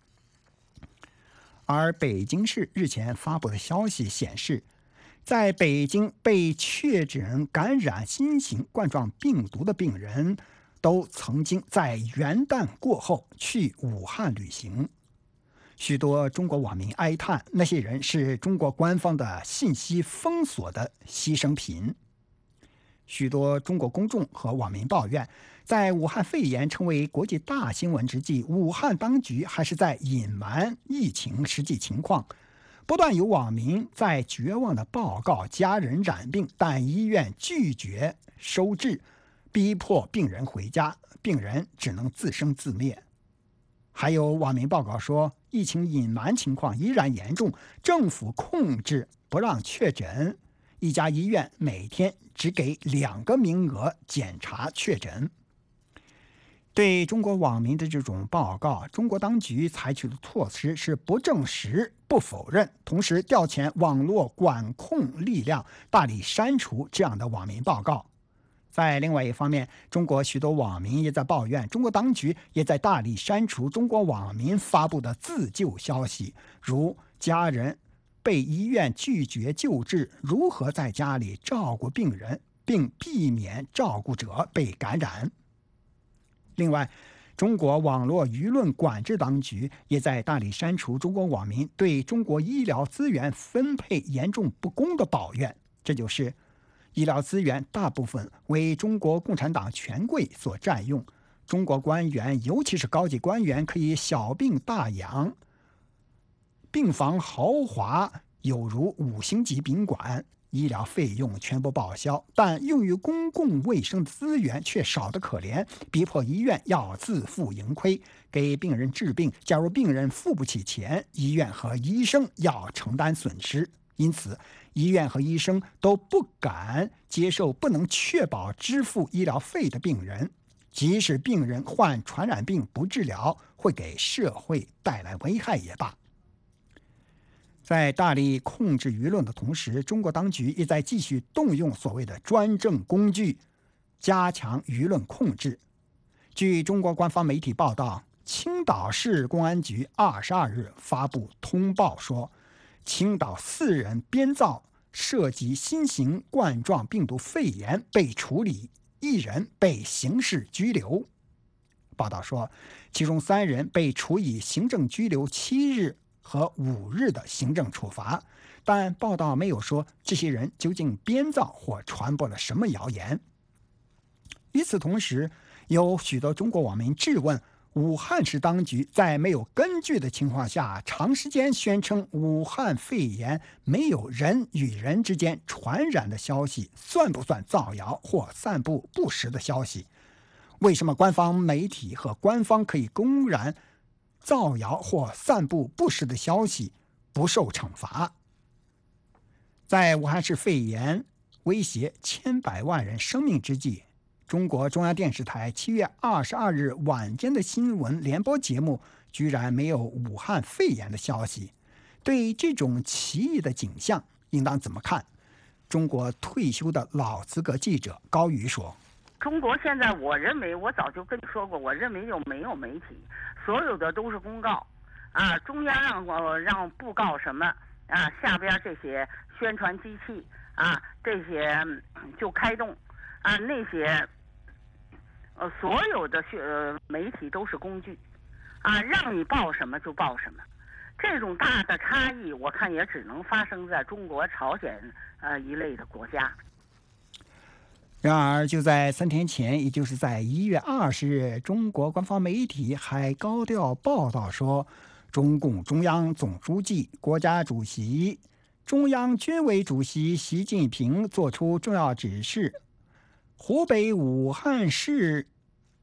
而北京市日前发布的消息显示，在北京被确诊感染新型冠状病毒的病人都曾经在元旦过后去武汉旅行。许多中国网民哀叹，那些人是中国官方的信息封锁的牺牲品。许多中国公众和网民抱怨，在武汉肺炎成为国际大新闻之际，武汉当局还是在隐瞒疫情实际情况。不断有网民在绝望地报告家人染病，但医院拒绝收治，逼迫病人回家，病人只能自生自灭。还有网民报告说，疫情隐瞒情况依然严重，政府控制不让确诊，一家医院每天只给2个名额检查确诊。对中国网民的这种报告，中国当局采取的措施是不证实、不否认，同时调遣网络管控力量，大力删除这样的网民报告。在另外一方面，中国许多网民也在抱怨，中国当局也在大力删除中国网民发布的自救消息，如家人被医院拒绝救治，如何在家里照顾病人，并避免照顾者被感染。另外，中国网络舆论管制当局也在大力删除中国网民对中国医疗资源分配严重不公的抱怨，这就是医疗资源大部分为中国共产党权贵所占用，中国官员尤其是高级官员可以小病大养，病房豪华有如5星级宾馆，医疗费用全部报销，但用于公共卫生的资源却少得可怜，逼迫医院要自负盈亏，给病人治病。假如病人付不起钱，医院和医生要承担损失。因此，医院和医生都不敢接受不能确保支付医疗费的病人，即使病人患传染病不治疗，会给社会带来危害也罢。在大力控制舆论的同时，中国当局也在继续动用所谓的专政工具，加强舆论控制。据中国官方媒体报道，青岛市公安局22日发布通报说，青岛4人编造涉及新型冠状病毒肺炎被处理，1人被刑事拘留。报道说，其中3人被处以行政拘留7日和5日的行政处罚，但报道没有说这些人究竟编造或传播了什么谣言。与此同时，有许多中国网民质问，武汉市当局在没有根据的情况下，长时间宣称武汉肺炎没有人与人之间传染的消息，算不算造谣或散布不实的消息？为什么官方媒体和官方可以公然造谣或散布不实的消息不受惩罚？在武汉市肺炎威胁千百万人生命之际，中国中央电视台7月22日晚间的新闻联播节目居然没有武汉肺炎的消息。对这种奇异的景象应当怎么看？中国退休的老资格记者高宇说， 中国现在我认为，我早就跟你说过，我认为就没有媒体，所有的都是公告啊，中央让布告什么啊，下边这些宣传机器啊，这些就开动啊，那些所有的媒体都是工具啊，让你报什么就报什么。这种大的差异，我看也只能发生在中国、朝鲜一类的国家。 然而，就在3天前，也就是在1月20日，中国官方媒体还高调报道说，中共中央总书记、国家主席、中央军委主席习近平作出重要指示，湖北武汉市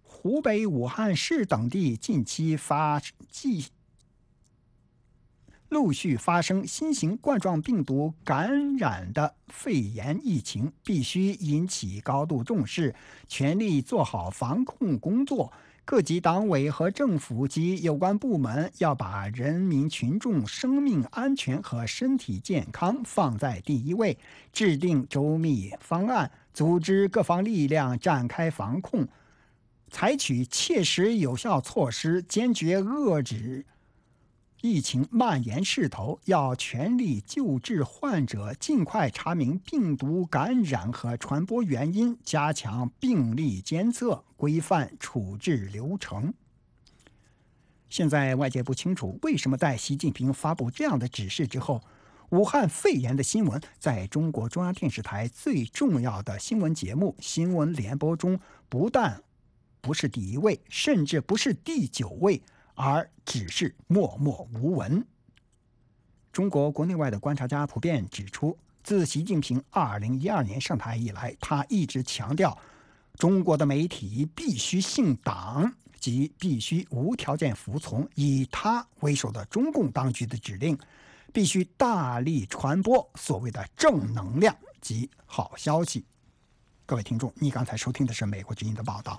等地近期陆续发生新型冠状病毒感染的肺炎疫情，必须引起高度重视，全力做好防控工作。各级党委和政府及有关部门要把人民群众生命安全和身体健康放在第一位，制定周密方案，组织各方力量展开防控，采取切实有效措施，坚决遏制疫情蔓延势头，要全力救治患者，尽快查明病毒感染和传播原因，加强病例监测，规范处置流程。现在外界不清楚为什么在习近平发布这样的指示之后，武汉肺炎的新闻在中国中央电视台最重要的新闻节目《新闻联播》中不但不是第一位，甚至不是第9位，而只是默默无闻。中国国内外的观察家普遍指出，自习近平2012年上台以来，他一直强调中国的媒体必须信党，即必须无条件服从以他为首的中共当局的指令，必须大力传播所谓的正能量及好消息。各位听众，你刚才收听的是美国之音的报道。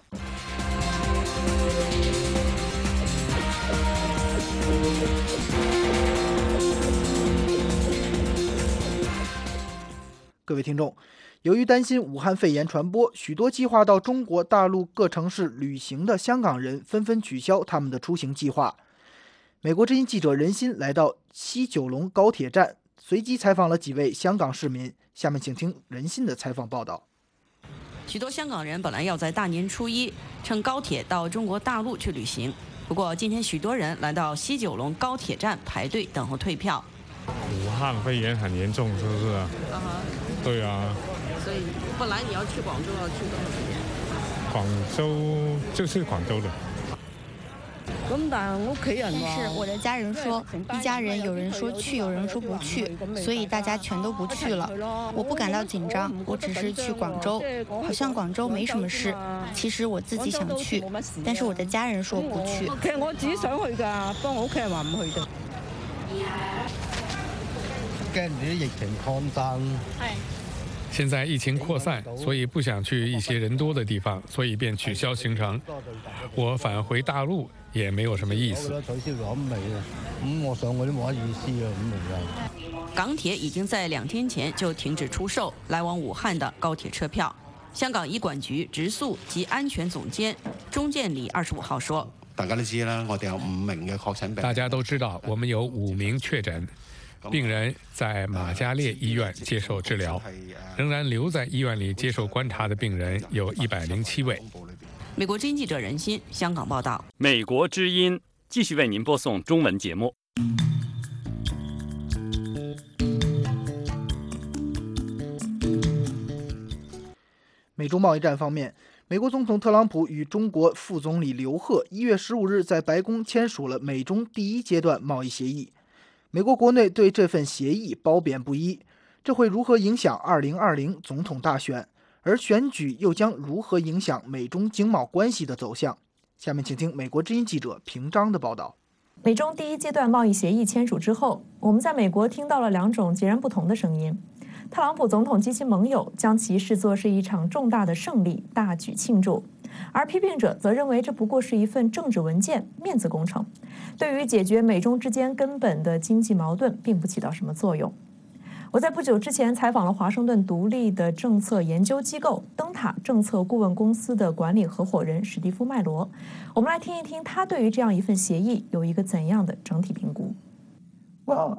各位听众，由于担心武汉肺炎传播，许多计划到中国大陆各城市旅行的香港人纷纷取消他们的出行计划。美国之音记者任鑫来到西九龙高铁站，随机采访了几位香港市民。下面请听任鑫的采访报道。 许多香港人本来要在大年初一乘高铁到中国大陆去旅行，不过今天许多人来到西九龙高铁站排队等候退票。 武汉肺炎很严重，是不是啊？对啊。 所以本来你要去广州，要去多长时间？ 广州就是广州的。 但是我的家人说，一家人有人说去，有人说不去，所以大家全都不去了。我不感到紧张，我只是去广州，好像广州没什么事。其实我自己想去，但是我的家人说不去。 其實我自己想去㗎，不過我屋企人話唔去嘅。 驚住啲疫情擴散。 现在疫情扩散，所以不想去一些人多的地方，所以便取消行程。我返回大陆也没有什么意思。 我上去都冇乜意思啊， 港铁已经在2天前就停止出售来往武汉的高铁车票。香港医管局直速及安全总监钟建礼25号说：“ 大家都知啦，我哋有5名嘅確診病。 大家都知道，我们有5名确诊。”病人在马嘉烈医院接受治疗，仍然留在医院里接受观察的病人有107位。 美国之音记者任鑫香港报道。 美国之音继续为您播送中文节目。 美中贸易战方面，美国总统特朗普与中国副总理刘鹤1月15日在白宫签署了美中第1阶段贸易协议。美国国内对这份协议褒贬不一，这会如何影响2020总统大选？而选举又将如何影响美中经贸关系的走向？下面请听美国之音记者平章的报道。 美中第1阶段贸易协议签署之后，我们在美国听到了2种截然不同的声音。特朗普总统及其盟友将其视作是一场重大的胜利，大举庆祝。而批评者则认为这不过是一份政治文件、面子工程，对于解决美中之间根本的经济矛盾并不起到什么作用。我在不久之前采访了华盛顿独立的政策研究机构灯塔政策顾问公司的管理合伙人史蒂夫·麦罗，我们来听一听他对于这样一份协议有一个怎样的整体评估。 我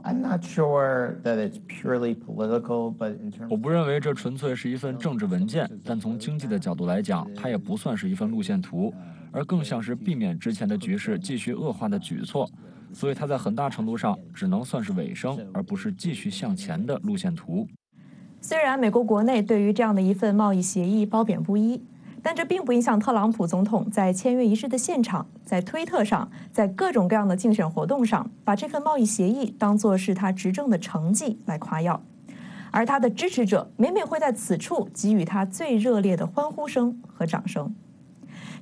不认为这纯粹是一份政治文件，但从经济的角度来讲，它也不算是一份路线图，而更像是避免之前的局势继续恶化的举措。所以它在很大程度上只能算是尾声，而不是继续向前的路线图。 虽然美国国内对于这样的一份贸易协议褒贬不一，但这并不影响特朗普总统在签约仪式的现场，在推特上，在各种各样的竞选活动上，把这份贸易协议当作是他执政的成绩来夸耀。而他的支持者每每会在此处给予他最热烈的欢呼声和掌声。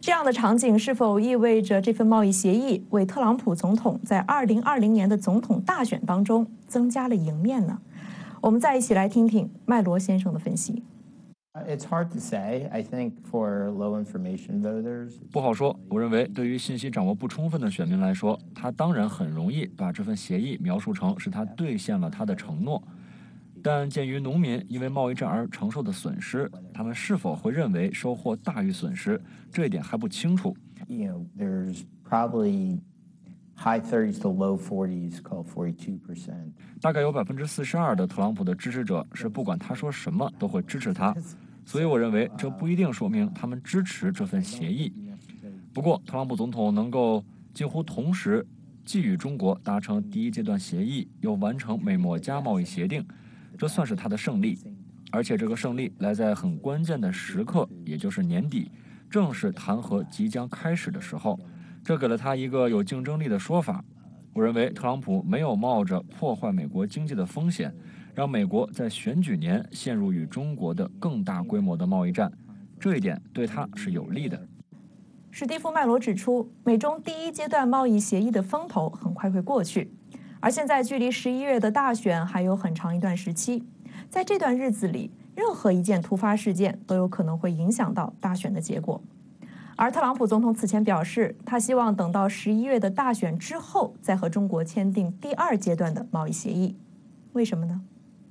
这样的场景是否意味着这份贸易协议为特朗普总统在2020年的总统大选当中增加了赢面呢？我们再一起来听听麦罗先生的分析。 It's hard to say. I think for low information voters, 不好说。我认为，对于信息掌握不充分的选民来说，他当然很容易把这份协议描述成是他兑现了他的承诺。但鉴于农民因为贸易战而承受的损失，他们是否会认为收获大于损失，这一点还不清楚。 There's probably high 30s to low 40s, called 42%. 大概有42%的特朗普的支持者是不管他说什么都会支持他，所以我认为这不一定说明他们支持这份协议。不过，特朗普总统能够几乎同时既与中国达成第一阶段协议，又完成美墨加贸易协定，这算是他的胜利。而且这个胜利来在很关键的时刻，也就是年底，正是弹劾即将开始的时候。这给了他一个有竞争力的说法。我认为特朗普没有冒着破坏美国经济的风险，让美国在选举年陷入与中国的更大规模的贸易战，这一点对他是有利的。 史蒂夫·麦罗指出，美中第一阶段贸易协议的风头很快会过去，而现在距离11月的大选还有很长一段时期。在这段日子里，任何一件突发事件都有可能会影响到大选的结果。而特朗普总统此前表示，他希望等到11月的大选之后，再和中国签订第2阶段的贸易协议。为什么呢？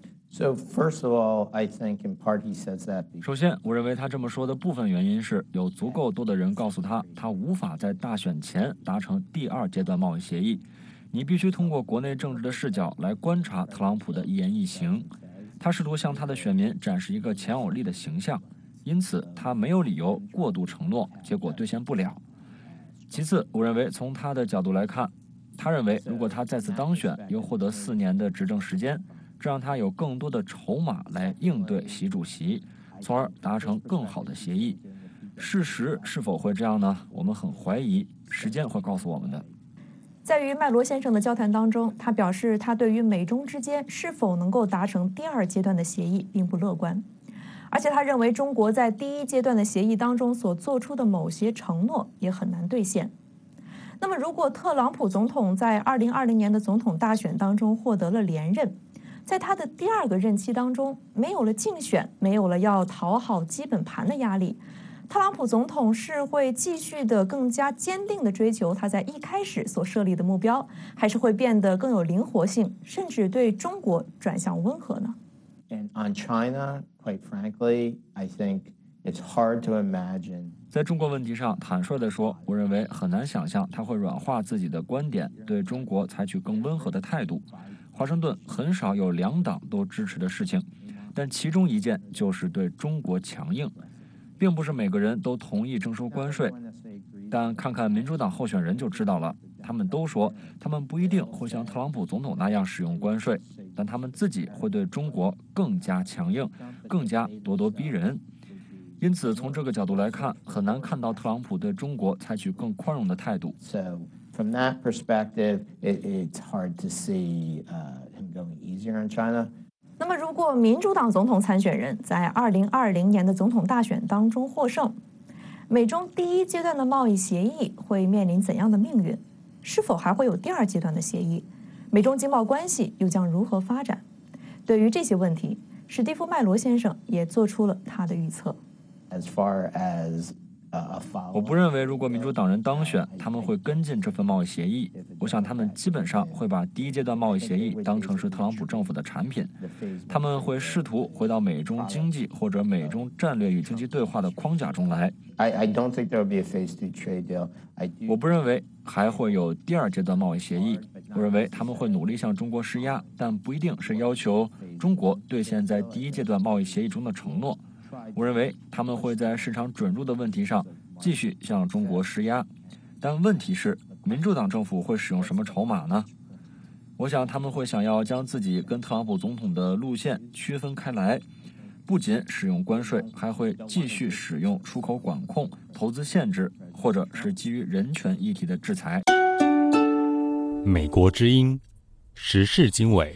So first of all, I think in part he says that. 首先，我认为他这么说的部分原因是有足够多的人告诉他，他无法在大选前达成第2阶段贸易协议。你必须通过国内政治的视角来观察特朗普的一言一行。他试图向他的选民展示一个强有力的形象。因此，他没有理由过度承诺，结果兑现不了。其次，我认为从他的角度来看，他认为如果他再次当选，又获得4年的执政时间，这让他有更多的筹码来应对习主席，从而达成更好的协议。事实是否会这样呢？我们很怀疑，时间会告诉我们的。 在与麦罗先生的交谈当中，他表示他对于美中之间是否能够达成第2阶段的协议并不乐观。而且他认为中国在第1阶段的协议当中所做出的某些承诺也很难兑现。那么如果特朗普总统在2020年的总统大选当中获得了连任，在他的第2个任期当中没有了竞选，没有了要讨好基本盘的压力，特朗普总统是会继续的更加坚定的追求他在一开始所设立的目标，还是会变得更有灵活性，甚至对中国转向温和呢？ And on China, quite frankly, I think it's hard to imagine. 在中国问题上，坦率地说，我认为很难想象他会软化自己的观点，对中国采取更温和的态度。华盛顿很少有2党都支持的事情，但其中一件就是对中国强硬，并不是每个人都同意征收关税。但看看民主党候选人就知道了，他们都说他们不一定会像特朗普总统那样使用关税，但他们自己会对中国更加强硬，更加咄咄逼人。因此，从这个角度来看，很难看到特朗普对中国采取更宽容的态度。 So from that perspective, it's hard to see him going easier on China. 那么，如果民主党总统参选人在2020年的总统大选当中获胜，美中第1阶段的贸易协议会面临怎样的命运？是否还会有第2阶段的协议？美中经贸关系又将如何发展？对于这些问题，史蒂夫·麦罗先生也做出了他的预测。 As far as 我不认为如果民主党人当选，他们会跟进这份贸易协议。我想他们基本上会把第1阶段贸易协议当成是特朗普政府的产品，他们会试图回到美中经济或者美中战略与经济对话的框架中来。 I don't think there will be a phase 2 trade deal. 我不认为还会有第2阶段贸易协议。我认为他们会努力向中国施压，但不一定是要求中国兑现在第1阶段贸易协议中的承诺。我认为他们会在市场准入的问题上继续向中国施压，但问题是，民主党政府会使用什么筹码呢？我想他们会想要将自己跟特朗普总统的路线区分开来，不仅使用关税，还会继续使用出口管控、投资限制，或者是基于人权议题的制裁。 美国之音，时事经纬。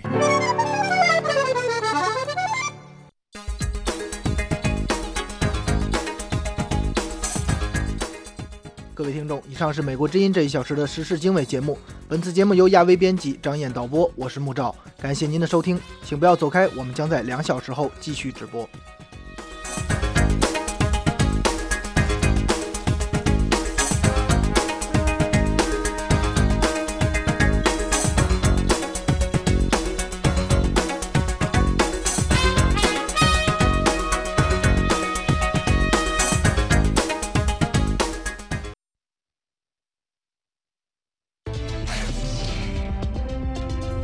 位听众，以上是美国之音这1小时的时事经纬节目。本次节目由亚威编辑，张燕导播，我是木照，感谢您的收听，请不要走开，我们将在2小时后继续直播。